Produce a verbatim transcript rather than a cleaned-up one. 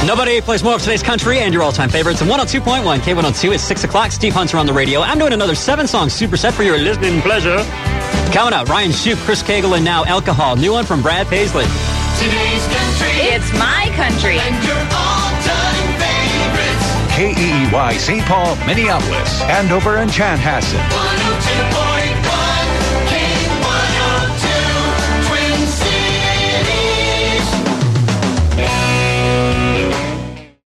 Nobody plays more of today's country and your all-time favorites. And one oh two point one, K one oh two, is six o'clock. Steve Hunter on the radio. I'm doing another seven-song superset for your listening pleasure. Coming up, Ryan Shoup, Chris Cagle, and now Alcohol. New one from Brad Paisley. Today's country. It's my country. And your all-time favorites. K E E Y Saint Paul, Minneapolis, Andover, and Chanhassen. one oh two point one